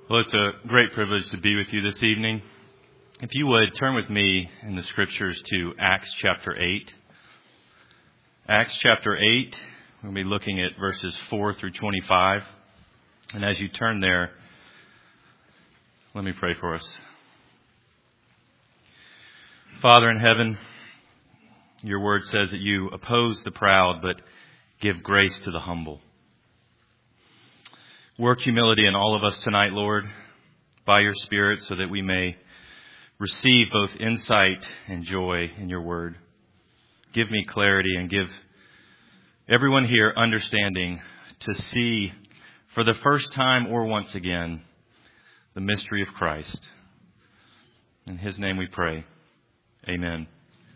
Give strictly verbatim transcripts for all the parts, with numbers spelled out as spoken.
Well, it's a great privilege to be with you this evening. If you would, turn with me in the Scriptures to Acts chapter eight. Acts chapter eight, we'll be looking at verses four through twenty-five. And as you turn there, let me pray for us. Father in heaven, your word says that you oppose the proud, but give grace to the humble. Work humility in all of us tonight, Lord, by your Spirit, so that we may receive both insight and joy in your word. Give me clarity and give everyone here understanding to see for the first time or once again the mystery of Christ. In his name we pray. Amen.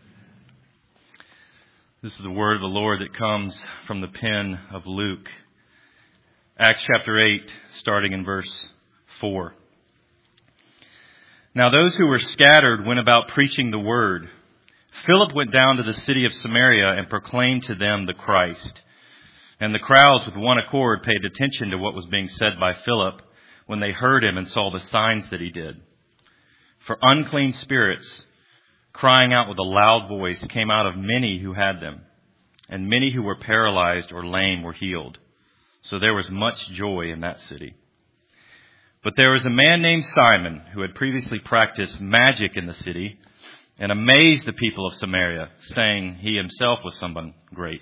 This is the word of the Lord that comes from the pen of Luke. Acts chapter eight, starting in verse four. Now those who were scattered went about preaching the word. Philip went down to the city of Samaria and proclaimed to them the Christ. And the crowds with one accord paid attention to what was being said by Philip when they heard him and saw the signs that he did. For unclean spirits, crying out with a loud voice, came out of many who had them, and many who were paralyzed or lame were healed. So there was much joy in that city. But there was a man named Simon who had previously practiced magic in the city and amazed the people of Samaria, saying he himself was someone great.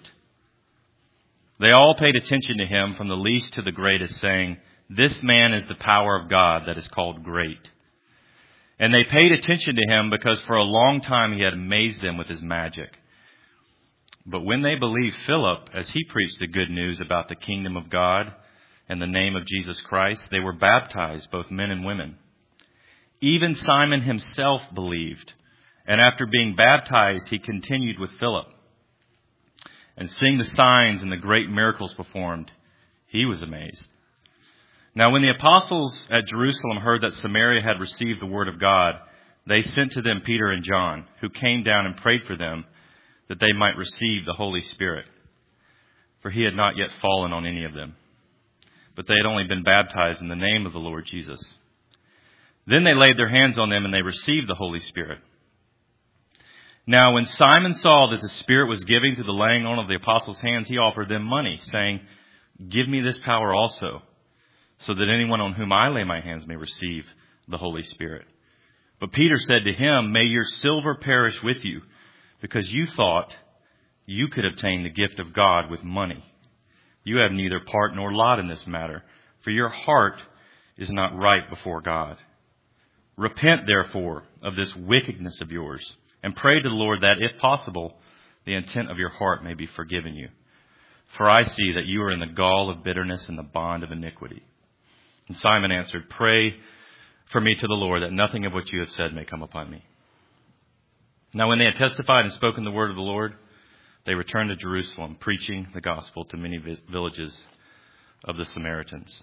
They all paid attention to him from the least to the greatest, saying, "This man is the power of God that is called great." And they paid attention to him because for a long time he had amazed them with his magic. But when they believed Philip as he preached the good news about the kingdom of God and the name of Jesus Christ, they were baptized, both men and women. Even Simon himself believed, and after being baptized, he continued with Philip. And seeing the signs and the great miracles performed, he was amazed. Now when the apostles at Jerusalem heard that Samaria had received the word of God, they sent to them Peter and John, who came down and prayed for them, that they might receive the Holy Spirit. For he had not yet fallen on any of them, but they had only been baptized in the name of the Lord Jesus. Then they laid their hands on them and they received the Holy Spirit. Now when Simon saw that the Spirit was giving to the laying on of the apostles' hands, he offered them money, saying, "Give me this power also, so that anyone on whom I lay my hands may receive the Holy Spirit." But Peter said to him, "May your silver perish with you, because you thought you could obtain the gift of God with money. You have neither part nor lot in this matter, for your heart is not right before God. Repent, therefore, of this wickedness of yours, and pray to the Lord that, if possible, the intent of your heart may be forgiven you. For I see that you are in the gall of bitterness and the bond of iniquity." And Simon answered, "Pray for me to the Lord, that nothing of what you have said may come upon me." Now when they had testified and spoken the word of the Lord, they returned to Jerusalem, preaching the gospel to many villages of the Samaritans.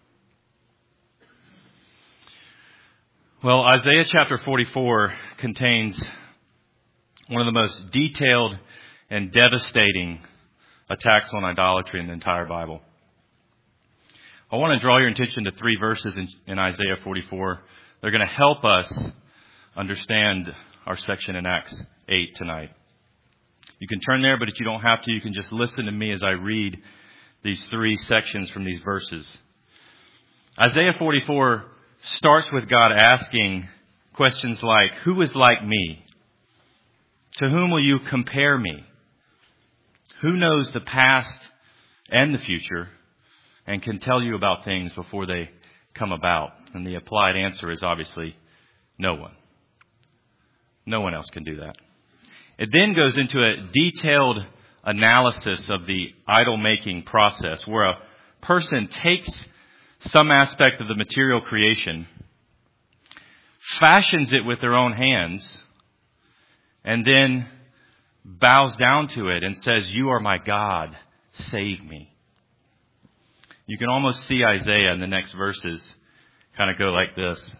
Well, Isaiah chapter forty-four contains one of the most detailed and devastating attacks on idolatry in the entire Bible. I want to draw your attention to three verses in, in Isaiah forty-four. They're going to help us understand our section in Acts eight tonight. You can turn there, but if you don't have to, you can just listen to me as I read these three sections from these verses. Isaiah forty-four starts with God asking questions like, "Who is like me? To whom will you compare me? Who knows the past and the future and can tell you about things before they come about?" And the applied answer is obviously no one. No one else can do that. It then goes into a detailed analysis of the idol-making process, where a person takes some aspect of the material creation, fashions it with their own hands, and then bows down to it and says, "You are my God, save me." You can almost see Isaiah in the next verses kind of go like this.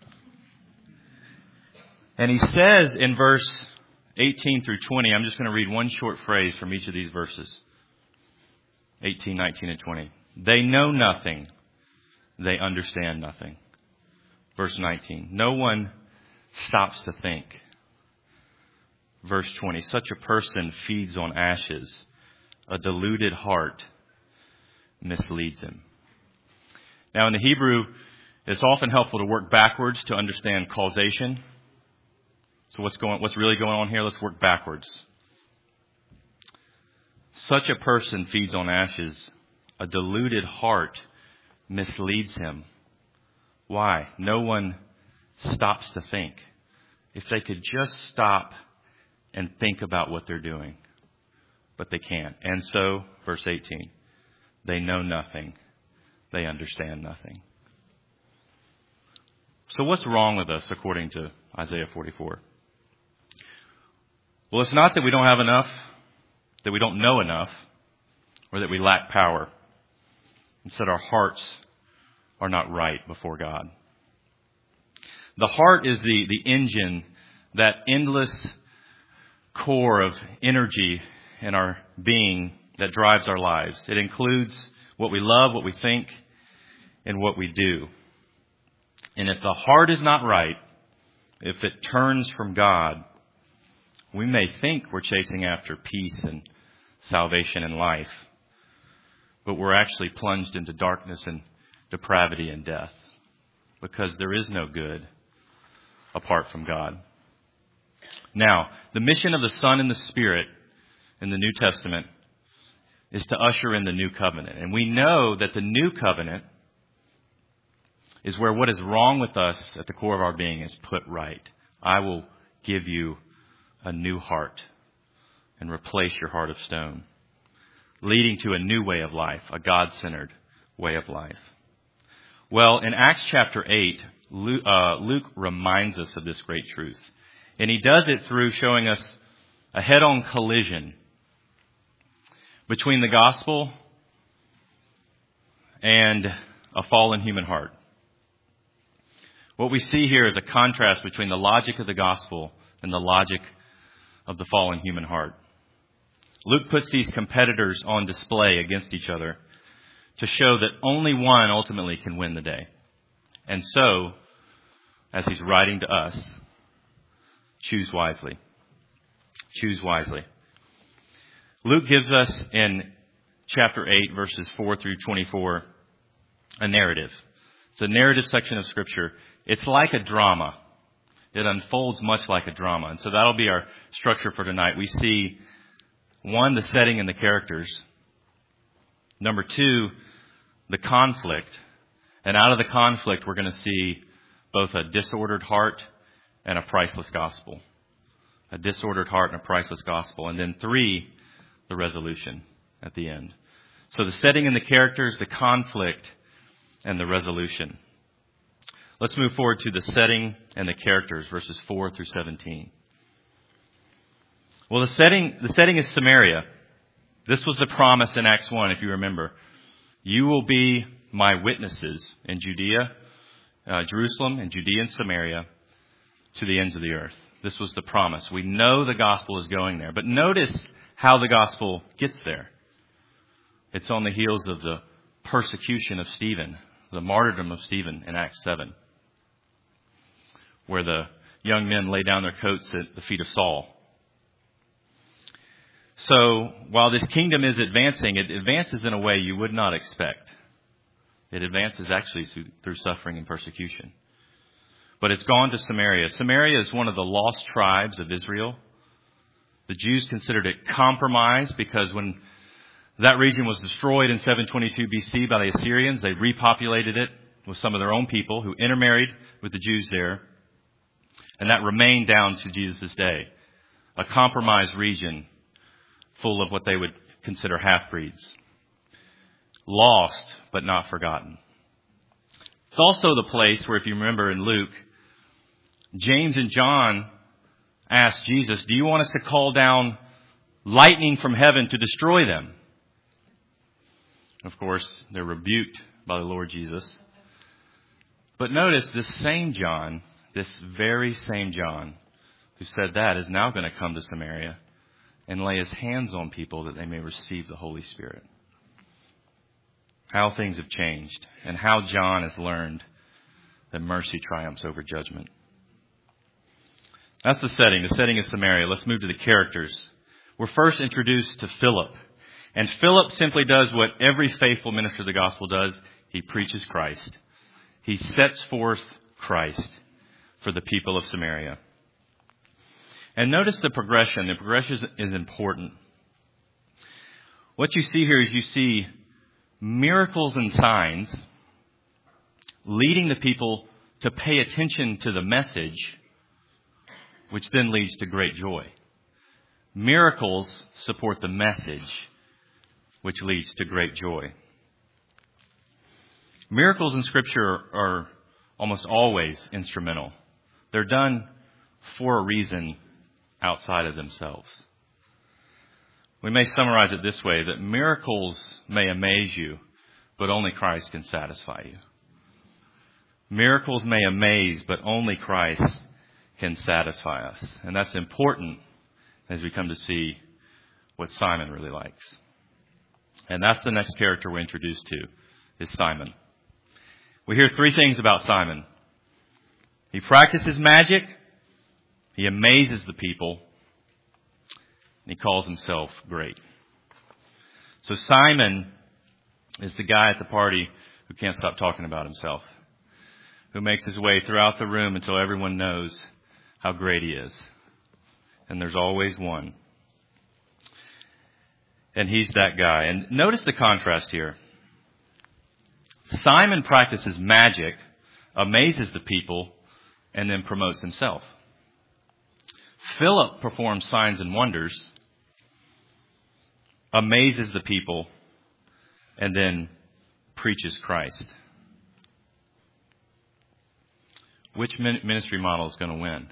And he says in verse eighteen through twenty, I'm just going to read one short phrase from each of these verses. eighteen, nineteen, and twenty. "They know nothing. They understand nothing. Verse nineteen. No one stops to think. Verse twenty. Such a person feeds on ashes. A deluded heart misleads him. Now in the Hebrew, it's often helpful to work backwards to understand causation. So what's going, what's really going on here? Let's work backwards. Such a person feeds on ashes. A deluded heart misleads him. Why? No one stops to think. If they could just stop and think about what they're doing. But they can't. And so, verse eighteen, they know nothing. They understand nothing. So what's wrong with us according to Isaiah forty-four? Well, it's not that we don't have enough, that we don't know enough, or that we lack power. Instead, our hearts are not right before God. The heart is the, the engine, that endless core of energy in our being that drives our lives. It includes what we love, what we think, and what we do. And if the heart is not right, if it turns from God, we may think we're chasing after peace and salvation and life, but we're actually plunged into darkness and depravity and death, because there is no good apart from God. Now, the mission of the Son and the Spirit in the New Testament is to usher in the new covenant. And we know that the new covenant is where what is wrong with us at the core of our being is put right. I will give you a new heart and replace your heart of stone, leading to a new way of life, a God-centered way of life. Well, in Acts chapter eight, Luke, uh, Luke reminds us of this great truth. And he does it through showing us a head-on collision between the gospel and a fallen human heart. What we see here is a contrast between the logic of the gospel and the logic of the fallen human heart. Luke puts these competitors on display against each other to show that only one ultimately can win the day. And so, as he's writing to us, choose wisely. Choose wisely. Luke gives us in chapter eight, verses four through twenty-four, a narrative. It's a narrative section of Scripture. It's like a drama. It unfolds much like a drama. And so that'll be our structure for tonight. We see, one, the setting and the characters. Number two, the conflict. And out of the conflict, we're going to see both a disordered heart and a priceless gospel. A disordered heart and a priceless gospel. And then three, the resolution at the end. So the setting and the characters, the conflict, and the resolution. Let's move forward to the setting and the characters, verses four through seventeen. Well, the setting, the setting is Samaria. This was the promise in Acts one, if you remember. You will be my witnesses in Judea, uh, Jerusalem, and Judea and Samaria, to the ends of the earth. This was the promise. We know the gospel is going there. But notice how the gospel gets there. It's on the heels of the persecution of Stephen, the martyrdom of Stephen in Acts seven, where the young men lay down their coats at the feet of Saul. So while this kingdom is advancing, it advances in a way you would not expect. It advances actually through suffering and persecution. But it's gone to Samaria. Samaria is one of the lost tribes of Israel. The Jews considered it compromised because when that region was destroyed in seven twenty-two B C by the Assyrians, they repopulated it with some of their own people who intermarried with the Jews there. And that remained down to Jesus' day. A compromised region full of what they would consider half-breeds. Lost, but not forgotten. It's also the place where, if you remember in Luke, James and John asked Jesus, do you want us to call down lightning from heaven to destroy them? Of course, they're rebuked by the Lord Jesus. But notice this same John, this very same John who said that, is now going to come to Samaria and lay his hands on people that they may receive the Holy Spirit. How things have changed and how John has learned that mercy triumphs over judgment. That's the setting. The setting is Samaria. Let's move to the characters. We're first introduced to Philip. And Philip simply does what every faithful minister of the gospel does. He preaches Christ. He sets forth Christ for the people of Samaria. And notice the progression. The progression is important. What you see here is you see miracles and signs leading the people to pay attention to the message, which then leads to great joy. Miracles support the message, which leads to great joy. Miracles in Scripture are almost always instrumental. They're done for a reason outside of themselves. We may summarize it this way, that miracles may amaze you, but only Christ can satisfy you. Miracles may amaze, but only Christ can satisfy us. And that's important as we come to see what Simon really likes. And that's the next character we're introduced to, is Simon. We hear three things about Simon. He practices magic, he amazes the people, and he calls himself great. So Simon is the guy at the party who can't stop talking about himself, who makes his way throughout the room until everyone knows how great he is. And there's always one. And he's that guy. And notice the contrast here. Simon practices magic, amazes the people, and then promotes himself. Philip performs signs and wonders, amazes the people, and then preaches Christ. Which ministry model is going to win?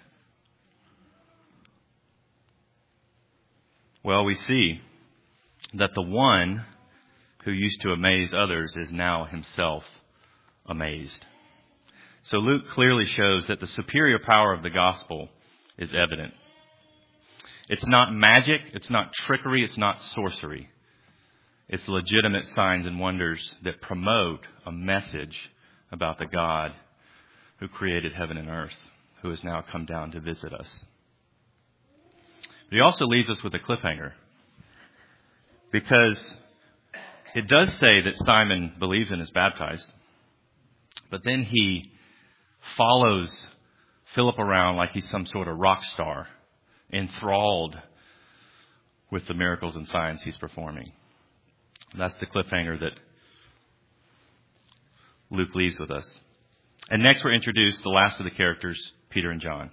Well, we see that the one who used to amaze others is now himself amazed. So Luke clearly shows that the superior power of the gospel is evident. It's not magic, it's not trickery, it's not sorcery. It's legitimate signs and wonders that promote a message about the God who created heaven and earth, who has now come down to visit us. But he also leaves us with a cliffhanger, because it does say that Simon believes and is baptized, but then he follows Philip around like he's some sort of rock star, enthralled with the miracles and signs he's performing. That's the cliffhanger that Luke leaves with us. And next we're introduced to the last of the characters, Peter and John.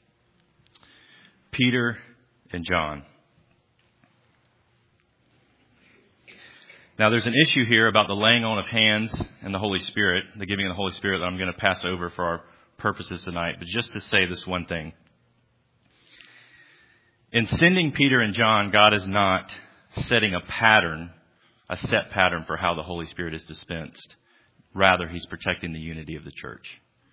Peter and John. Now there's an issue here about the laying on of hands and the Holy Spirit, the giving of the Holy Spirit, that I'm going to pass over for our purposes tonight. But just to say this one thing. In sending Peter and John, God is not setting a pattern, a set pattern for how the Holy Spirit is dispensed. Rather, he's protecting the unity of the church.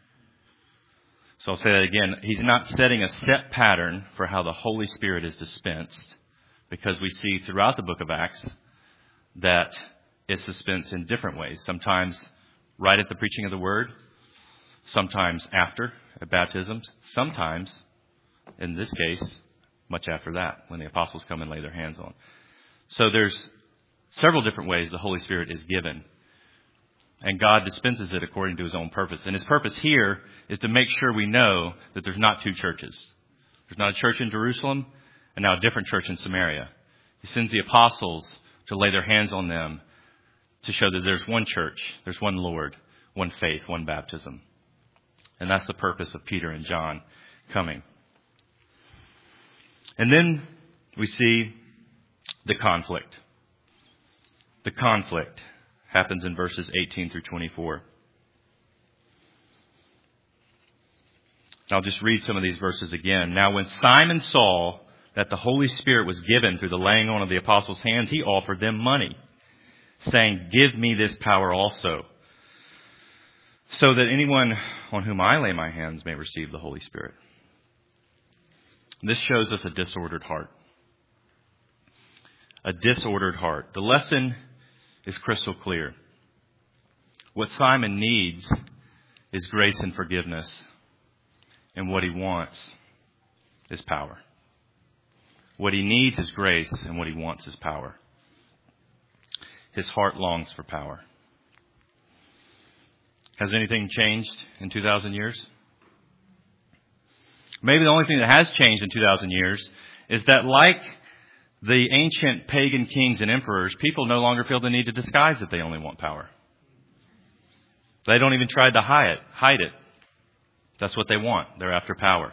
So I'll say that again. He's not setting a set pattern for how the Holy Spirit is dispensed, because we see throughout the book of Acts that it's dispensed in different ways. Sometimes right at the preaching of the word, sometimes after at baptisms, sometimes, in this case, much after that, when the apostles come and lay their hands on. So there's several different ways the Holy Spirit is given. And God dispenses it according to his own purpose. And his purpose here is to make sure we know that there's not two churches. There's not a church in Jerusalem and now a different church in Samaria. He sends the apostles to lay their hands on them to show that there's one church, there's one Lord, one faith, one baptism. And that's the purpose of Peter and John coming. And then we see the conflict. The conflict happens in verses eighteen through twenty-four. I'll just read some of these verses again. Now, when Simon saw that the Holy Spirit was given through the laying on of the apostles' hands, he offered them money, saying, "Give me this power also, so that anyone on whom I lay my hands may receive the Holy Spirit." This shows us a disordered heart. A disordered heart. The lesson is crystal clear. What Simon needs is grace and forgiveness. And what he wants is power. What he needs is grace, and what he wants is power. His heart longs for power. Has anything changed in two thousand years? Maybe the only thing that has changed in two thousand years is that, like the ancient pagan kings and emperors, people no longer feel the need to disguise that they only want power. They don't even try to hide it. Hide it. That's what they want. They're after power.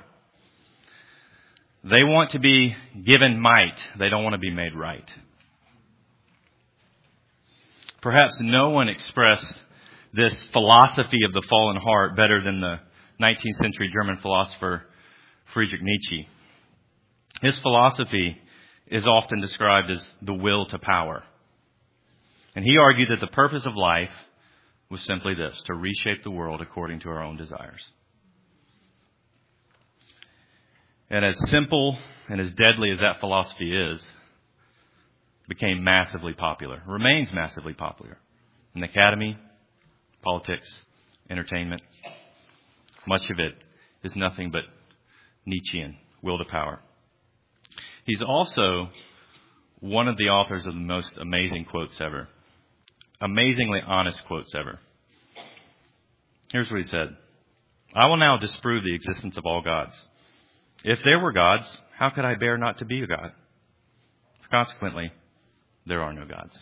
They want to be given might. They don't want to be made right. Perhaps no one expressed this philosophy of the fallen heart better than the nineteenth century German philosopher Friedrich Nietzsche. His philosophy is often described as the will to power. And he argued that the purpose of life was simply this: to reshape the world according to our own desires. And as simple and as deadly as that philosophy is, became massively popular, remains massively popular in the academy, politics, entertainment. Much of it is nothing but Nietzschean, will to power. He's also one of the authors of the most amazing quotes ever. Amazingly honest quotes ever. Here's what he said. I will now disprove the existence of all gods. If there were gods, how could I bear not to be a god? Consequently, there are no gods.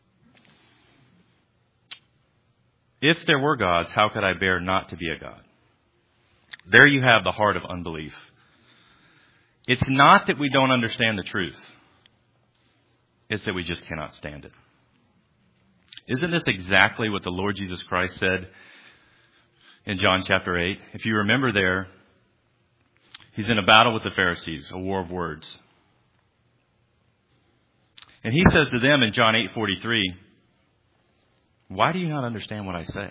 If there were gods, how could I bear not to be a god? There you have the heart of unbelief. It's not that we don't understand the truth. It's that we just cannot stand it. Isn't this exactly what the Lord Jesus Christ said in John chapter eight? If you remember there, he's in a battle with the Pharisees, a war of words. And he says to them in John eight forty-three, why do you not understand what I say?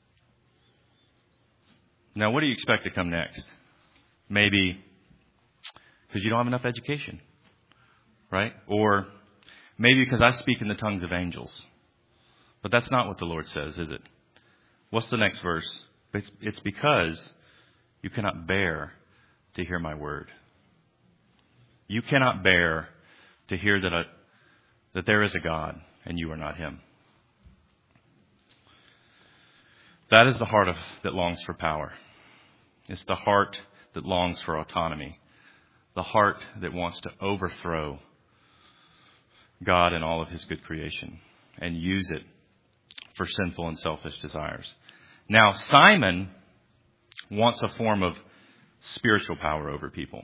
Now, what do you expect to come next? Maybe because you don't have enough education, right? Or maybe because I speak in the tongues of angels. But that's not what the Lord says, is it? What's the next verse? It's, it's because you cannot bear to hear my word. You cannot bear to hear that, a, that there is a God and you are not him. That is the heart of, that longs for power. It's the heart that longs for autonomy. The heart that wants to overthrow God and all of his good creation and use it for sinful and selfish desires. Now, Simon wants a form of spiritual power over people,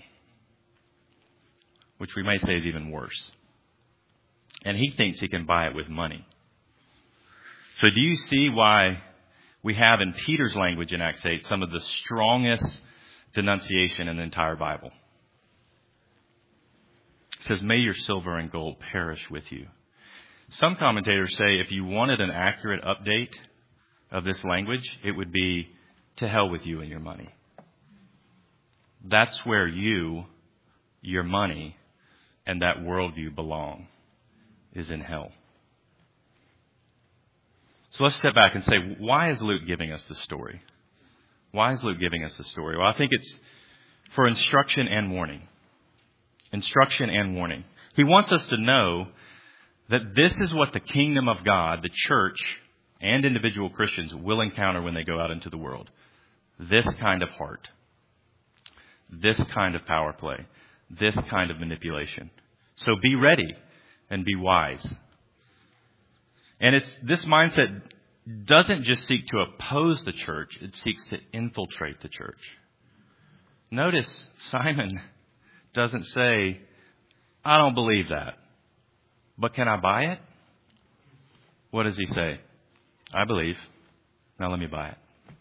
which we may say is even worse. And he thinks he can buy it with money. So do you see why we have in Peter's language in Acts eight some of the strongest denunciation in the entire Bible? It says, may your silver and gold perish with you. Some commentators say if you wanted an accurate update of this language, it would be to hell with you and your money. That's where you, your money, and that worldview belong, is in hell. So let's step back and say, why is Luke giving us this story? Why is Luke giving us this story? Well, I think it's for instruction and warning. Instruction and warning. He wants us to know that this is what the kingdom of God, the church, and individual Christians will encounter when they go out into the world. This kind of heart. This kind of power play. This kind of manipulation. So be ready and be wise. And it's this mindset doesn't just seek to oppose the church, it seeks to infiltrate the church. Notice Simon doesn't say, I don't believe that, but can I buy it? What does he say? I believe. Now let me buy it.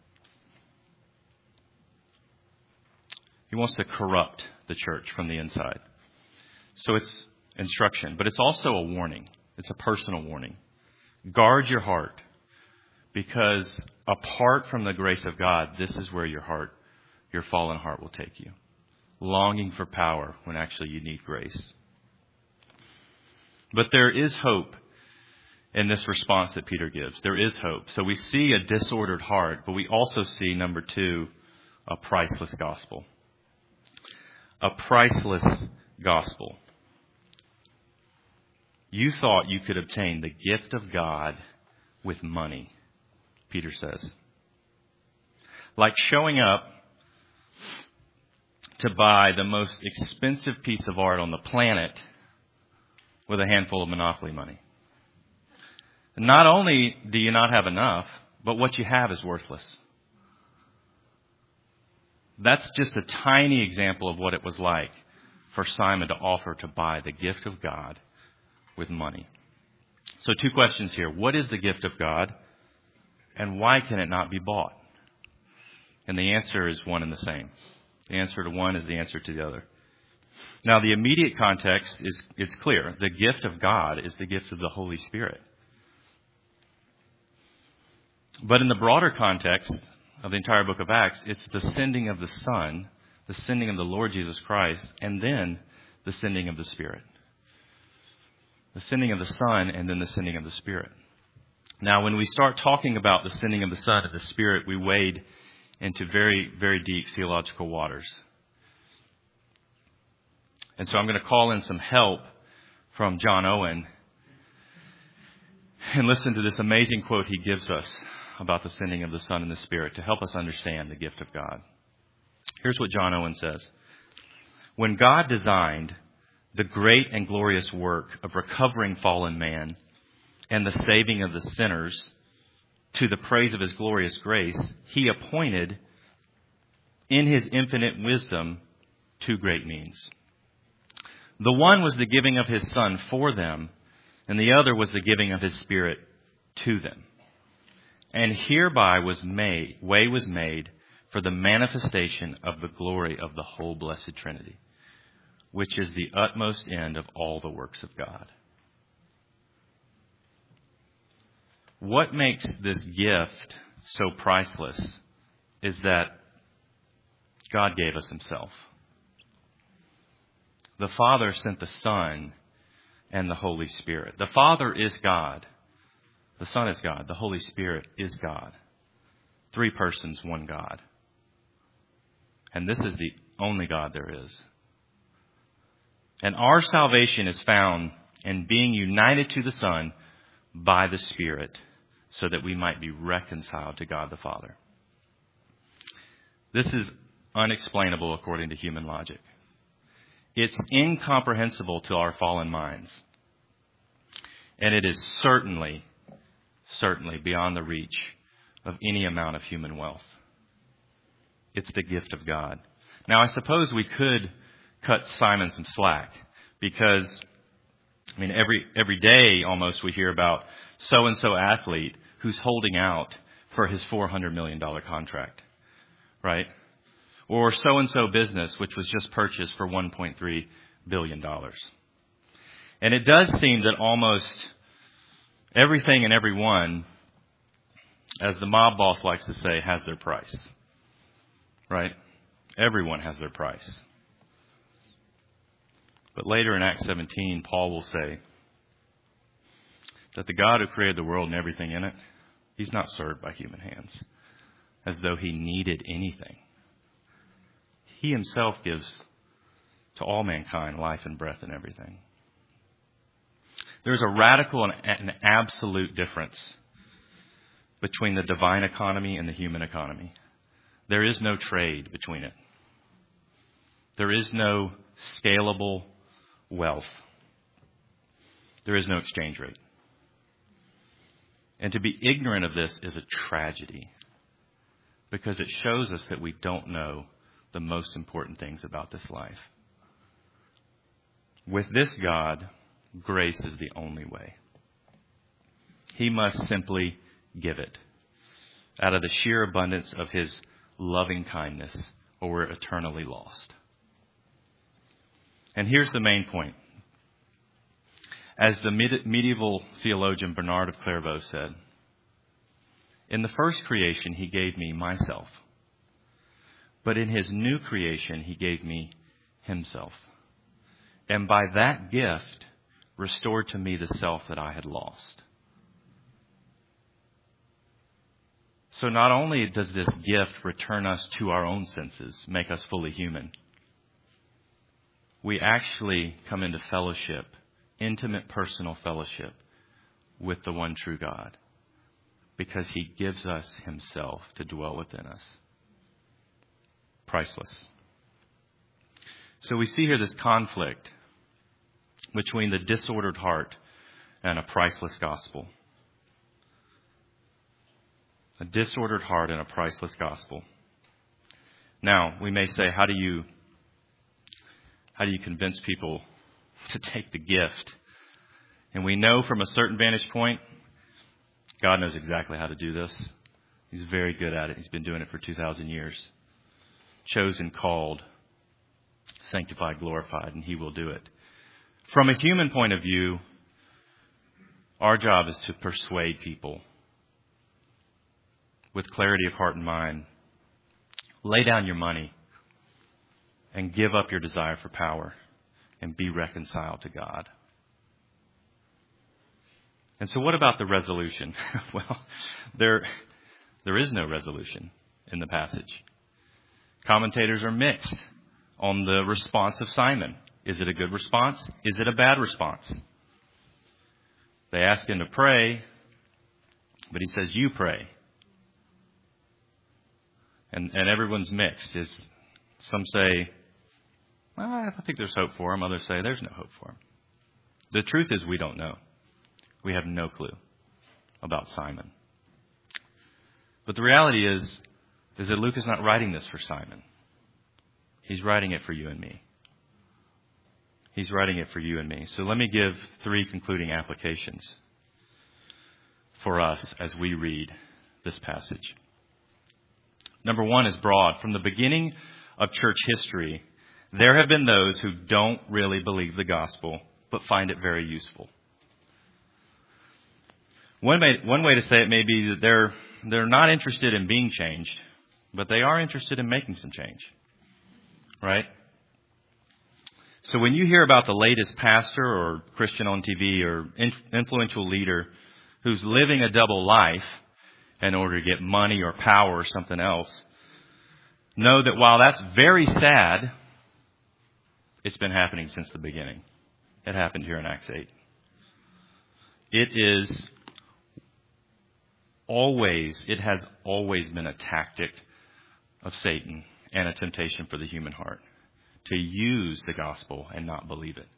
He wants to corrupt the church from the inside. So it's instruction, but it's also a warning. It's a personal warning. Guard your heart, because apart from the grace of God, this is where your heart, your fallen heart will take you. Longing for power when actually you need grace. But there is hope in this response that Peter gives. There is hope. So we see a disordered heart, but we also see, number two, a priceless gospel. A priceless gospel. You thought you could obtain the gift of God with money, Peter says. Like showing up to buy the most expensive piece of art on the planet with a handful of monopoly money. Not only do you not have enough, but what you have is worthless. That's just a tiny example of what it was like for Simon to offer to buy the gift of God with money. So two questions here. What is the gift of God? And why can it not be bought? And the answer is one and the same. The answer to one is the answer to the other. Now, the immediate context is it's clear. The gift of God is the gift of the Holy Spirit. But in the broader context of the entire book of Acts, it's the sending of the Son, the sending of the Lord Jesus Christ, and then the sending of the Spirit. The sending of the Son and then the sending of the Spirit. Now, when we start talking about the sending of the Son and the Spirit, we wade into very, very deep theological waters. And so I'm going to call in some help from John Owen and listen to this amazing quote he gives us about the sending of the Son and the Spirit to help us understand the gift of God. Here's what John Owen says. When God designed the great and glorious work of recovering fallen man and the saving of the sinners to the praise of his glorious grace, he appointed in his infinite wisdom two great means. The one was the giving of his Son for them, and the other was the giving of his Spirit to them. And hereby was made, way was made for the manifestation of the glory of the whole blessed Trinity, which is the utmost end of all the works of God. What makes this gift so priceless is that God gave us himself. The Father sent the Son and the Holy Spirit. The Father is God. The Son is God. The Holy Spirit is God. Three persons, one God. And this is the only God there is. And our salvation is found in being united to the Son by the Spirit so that we might be reconciled to God the Father. This is unexplainable according to human logic. It's incomprehensible to our fallen minds. And it is certainly, certainly beyond the reach of any amount of human wealth. It's the gift of God. Now, I suppose we could cut Simon some slack because, I mean, every every day almost we hear about so-and-so athlete who's holding out for his four hundred million dollars contract, right? Or so-and-so business, which was just purchased for one point three billion dollars. And it does seem that almost everything and everyone, as the mob boss likes to say, has their price, right? Everyone has their price. But later in Acts seventeen, Paul will say that the God who created the world and everything in it, he's not served by human hands as though he needed anything. He himself gives to all mankind life and breath and everything. There's a radical and an absolute difference between the divine economy and the human economy. There is no trade between it. There is no scalable wealth. There is no exchange rate. And to be ignorant of this is a tragedy because it shows us that we don't know the most important things about this life. With this God, grace is the only way. He must simply give it out of the sheer abundance of his loving kindness, or we're eternally lost. And here's the main point. As the medieval theologian Bernard of Clairvaux said, in the first creation, he gave me myself. But in his new creation, he gave me himself. And by that gift, restored to me the self that I had lost. So not only does this gift return us to our own senses, make us fully human, we actually come into fellowship, intimate personal fellowship with the one true God, because he gives us himself to dwell within us. Priceless. So we see here this conflict between the disordered heart and a priceless gospel. A disordered heart and a priceless gospel. Now, we may say, how do you how do you convince people to take the gift? And we know from a certain vantage point, God knows exactly how to do this. He's very good at it. He's been doing it for two thousand years. Chosen, called, sanctified, glorified, and he will do it. From a human point of view, our job is to persuade people with clarity of heart and mind. Lay down your money and give up your desire for power and be reconciled to God. And so what about the resolution? Well, there, there is no resolution in the passage. Commentators are mixed on the response of Simon. Is it a good response? Is it a bad response? They ask him to pray, but he says, you pray. And, and everyone's mixed. Is, some say, well, I think there's hope for him. Others say there's no hope for him. The truth is we don't know. We have no clue about Simon. But the reality is, is that Luke is not writing this for Simon. He's writing it for you and me. He's writing it for you and me. So let me give three concluding applications for us as we read this passage. Number one is broad. From the beginning of church history, there have been those who don't really believe the gospel, but find it very useful. One way, one way to say it may be that they're, they're not interested in being changed, but they are interested in making some change. Right? So when you hear about the latest pastor or Christian on T V or influential leader who's living a double life in order to get money or power or something else, know that while that's very sad, it's been happening since the beginning. It happened here in Acts eight. It is always, it has always been a tactic of Satan and a temptation for the human heart to use the gospel and not believe it.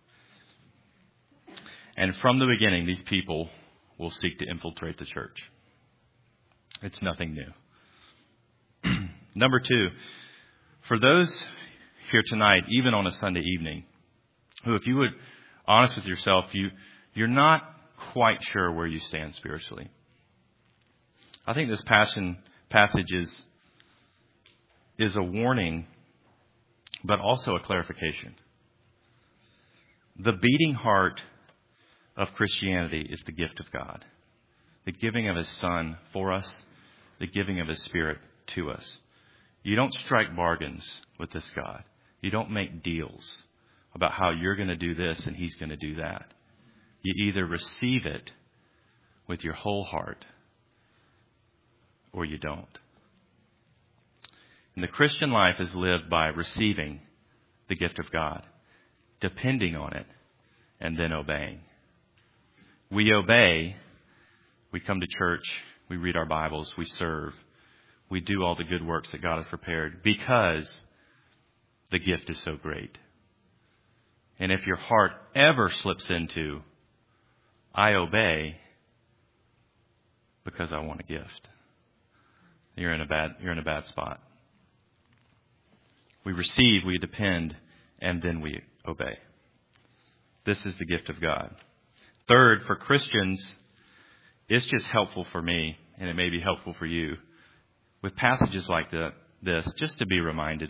And from the beginning, these people will seek to infiltrate the church. It's nothing new. Number two, for those here tonight, even on a Sunday evening, who, if you would honest with yourself, you, you're not quite sure where you stand spiritually. I think this passion, passage is, is a warning, but also a clarification. The beating heart of Christianity is the gift of God. The giving of his Son for us, the giving of his Spirit to us. You don't strike bargains with this God. You don't make deals about how you're going to do this and he's going to do that. You either receive it with your whole heart or you don't. And the Christian life is lived by receiving the gift of God, depending on it, and then obeying. We obey, we come to church, we read our Bibles, we serve, we do all the good works that God has prepared because the gift is so great. And if your heart ever slips into, I obey because I want a gift, you're in a bad, you're in a bad spot. We receive, we depend, and then we obey. This is the gift of God. Third, for Christians, it's just helpful for me, and it may be helpful for you, with passages like the, this, just to be reminded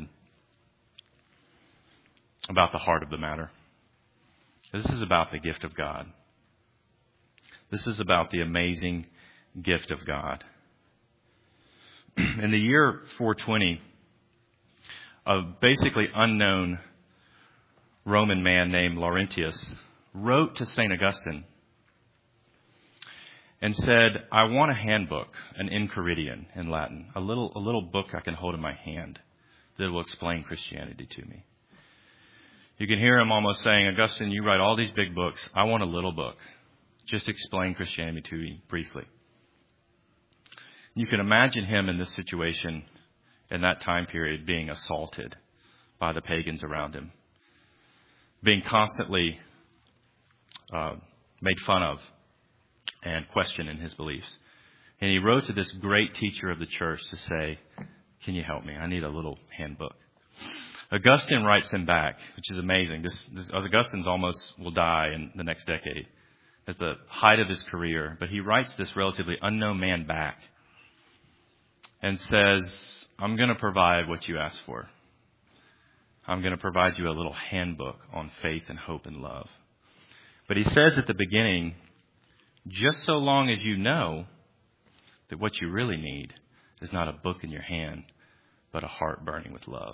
about the heart of the matter. This is about the gift of God. This is about the amazing gift of God. In the year four twenty, a basically unknown Roman man named Laurentius wrote to Saint Augustine. and said, I want a handbook, an Enchiridion in Latin, a little, a little book I can hold in my hand that will explain Christianity to me. You can hear him almost saying, Augustine, you write all these big books. I want a little book. Just explain Christianity to me briefly. You can imagine him in this situation in that time period being assaulted by the pagans around him, being constantly uh, made fun of and questioned in his beliefs. And he wrote to this great teacher of the church to say, can you help me? I need a little handbook. Augustine writes him back, which is amazing. This, this Augustine's almost will die in the next decade at the height of his career. But he writes this relatively unknown man back and says, I'm going to provide what you asked for. I'm going to provide you a little handbook on faith and hope and love. But he says at the beginning, just so long as you know that what you really need is not a book in your hand, but a heart burning with love.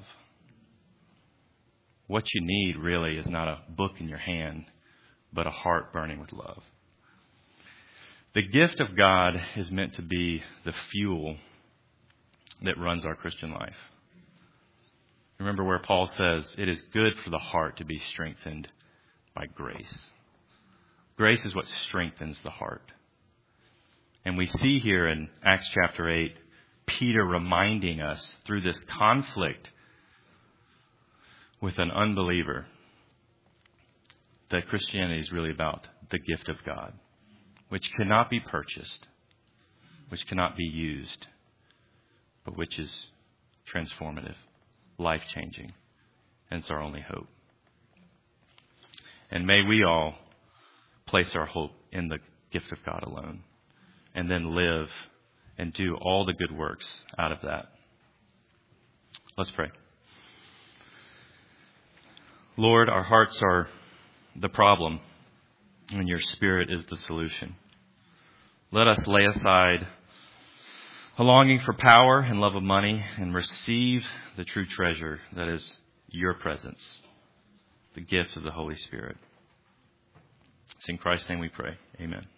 What you need really is not a book in your hand, but a heart burning with love. The gift of God is meant to be the fuel that runs our Christian life. Remember where Paul says, it is good for the heart to be strengthened by grace. Grace is what strengthens the heart. And we see here in Acts chapter eight, Peter reminding us through this conflict with an unbeliever that Christianity is really about the gift of God, which cannot be purchased, which cannot be used, but which is transformative, life-changing, and it's our only hope. And may we all place our hope in the gift of God alone, and then live and do all the good works out of that. Let's pray. Lord, our hearts are the problem, and your Spirit is the solution. Let us lay aside a longing for power and love of money and receive the true treasure that is your presence, the gift of the Holy Spirit. It's in Christ's name we pray. Amen.